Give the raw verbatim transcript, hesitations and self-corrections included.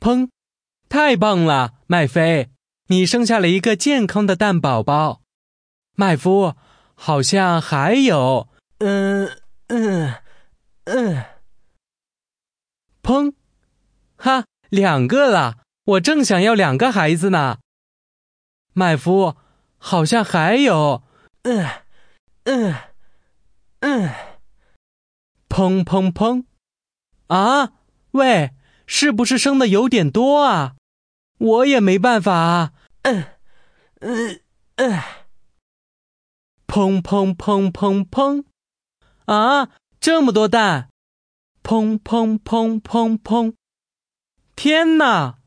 砰！太棒了，麦菲，你生下了一个健康的蛋宝宝。麦夫，好像还有…… 嗯嗯嗯。 砰！哈，两个了，我正想要两个孩子呢。麦夫，好像还有…… 嗯嗯嗯。 砰砰砰！啊，喂，是不是生的有点多啊？我也没办法啊。 嗯嗯嗯。 砰砰砰砰砰！啊，这么多蛋！砰砰砰砰砰！天哪！